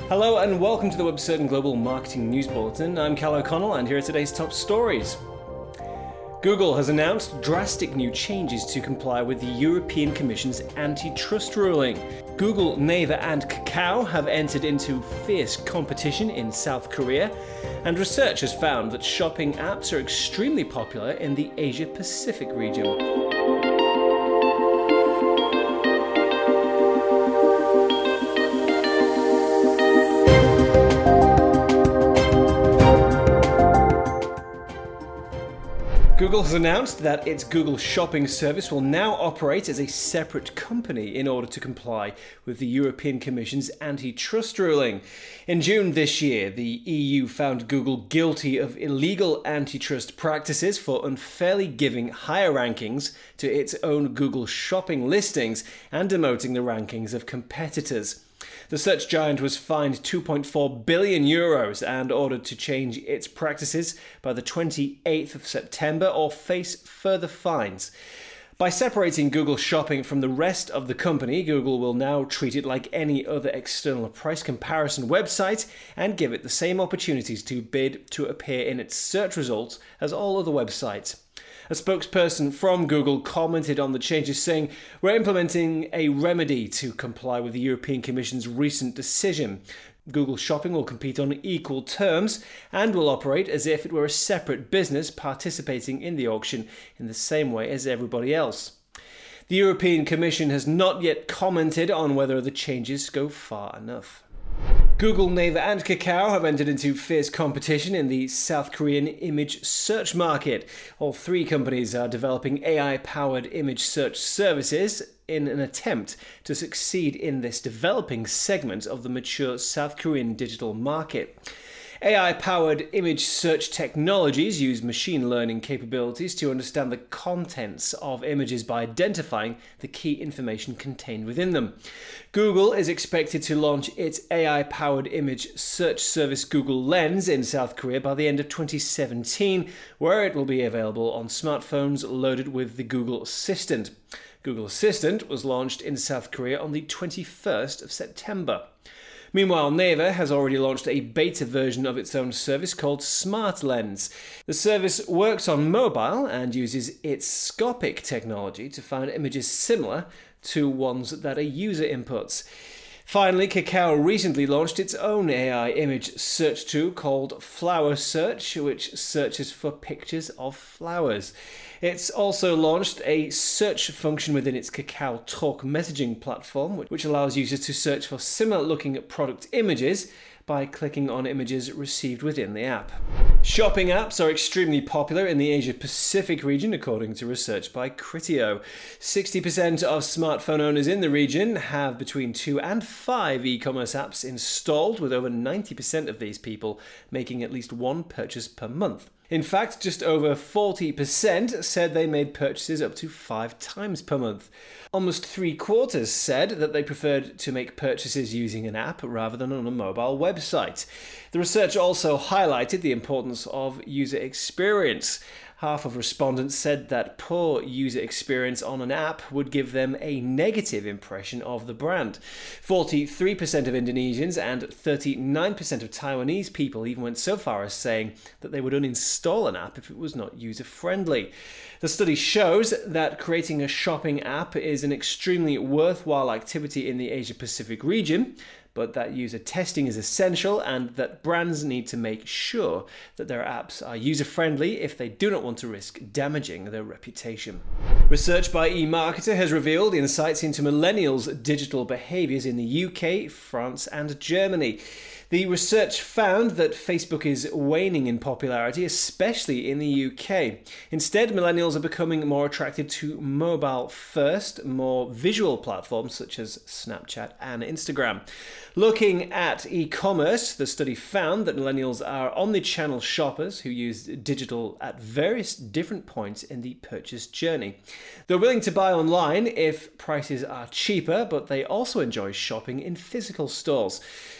Hello and welcome to the WebCertain Global Marketing News Bulletin. I'm Cal O'Connell and here are today's top stories. Google has announced drastic new changes to comply with the European Commission's antitrust ruling. Google, Naver and Kakao have entered into fierce competition in South Korea, and research has found that shopping apps are extremely popular in the Asia-Pacific region. Google has announced that its Google Shopping service will now operate as a separate company in order to comply with the European Commission's antitrust ruling. In June this year, the EU found Google guilty of illegal antitrust practices for unfairly giving higher rankings to its own Google Shopping listings and demoting the rankings of competitors. The search giant was fined €2.4 billion and ordered to change its practices by the 28th of September or face further fines. By separating Google Shopping from the rest of the company, Google will now treat it like any other external price comparison website and give it the same opportunities to bid to appear in its search results as all other websites. A spokesperson from Google commented on the changes, saying, "We're implementing a remedy to comply with the European Commission's recent decision. Google Shopping will compete on equal terms and will operate as if it were a separate business participating in the auction in the same way as everybody else." The European Commission has not yet commented on whether the changes go far enough. Google, Naver and Kakao have entered into fierce competition in the South Korean image search market. All three companies are developing AI-powered image search services in an attempt to succeed in this developing segment of the mature South Korean digital market. AI-powered image search technologies use machine learning capabilities to understand the contents of images by identifying the key information contained within them. Google is expected to launch its AI-powered image search service Google Lens in South Korea by the end of 2017, where it will be available on smartphones loaded with the Google Assistant. Google Assistant was launched in South Korea on the 21st of September. Meanwhile, Naver has already launched a beta version of its own service called Smart Lens. The service works on mobile and uses its Scopic technology to find images similar to ones that a user inputs. Finally, Kakao recently launched its own AI image search tool called Flower Search, which searches for pictures of flowers. It's also launched a search function within its Kakao Talk messaging platform, which allows users to search for similar-looking product images by clicking on images received within the app. Shopping apps are extremely popular in the Asia-Pacific region, according to research by Criteo. 60% of smartphone owners in the region have between 2 and 5 e-commerce apps installed, with over 90% of these people making at least one purchase per month. In fact, just over 40% said they made purchases up to 5 times per month. Almost 3/4 said that they preferred to make purchases using an app rather than on a mobile website. The research also highlighted the importance of user experience. Half of respondents said that poor user experience on an app would give them a negative impression of the brand. 43% of Indonesians and 39% of Taiwanese people even went so far as saying that they would uninstall an app if it was not user-friendly. The study shows that creating a shopping app is an extremely worthwhile activity in the Asia-Pacific region, but that user testing is essential and that brands need to make sure that their apps are user-friendly if they do not want to risk damaging their reputation. Research by eMarketer has revealed insights into millennials' digital behaviors in the UK, France and Germany. The research found that Facebook is waning in popularity, especially in the UK. Instead, millennials are becoming more attracted to mobile-first, more visual platforms such as Snapchat and Instagram. Looking at e-commerce, the study found that millennials are omni-channel shoppers who use digital at various different points in the purchase journey. They're willing to buy online if prices are cheaper, but they also enjoy shopping in physical stores.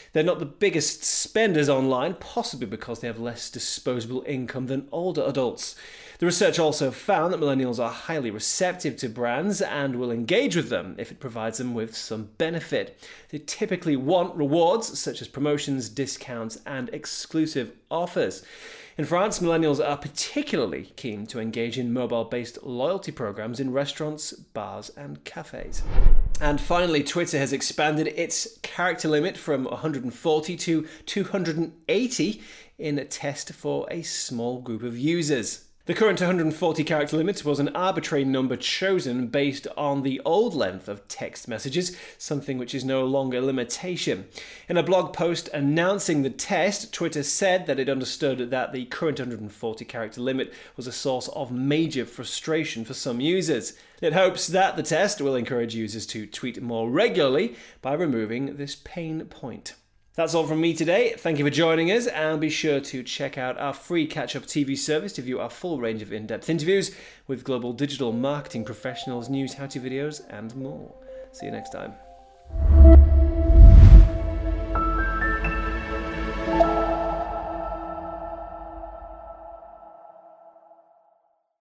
They're not the biggest spenders online, possibly because they have less disposable income than older adults. The research also found that millennials are highly receptive to brands and will engage with them if it provides them with some benefit. They typically want rewards such as promotions, discounts, and exclusive offers. In France, millennials are particularly keen to engage in mobile-based loyalty programs in restaurants, bars, and cafes. And finally, Twitter has expanded its character limit from 140 to 280 in a test for a small group of users. The current 140 character limit was an arbitrary number chosen based on the old length of text messages, something which is no longer a limitation. In a blog post announcing the test, Twitter said that it understood that the current 140 character limit was a source of major frustration for some users. It hopes that the test will encourage users to tweet more regularly by removing this pain point. That's all from me today. Thank you for joining us, and be sure to check out our free catch-up TV service to view our full range of in-depth interviews with global digital marketing professionals, news, how-to videos, and more. See you next time.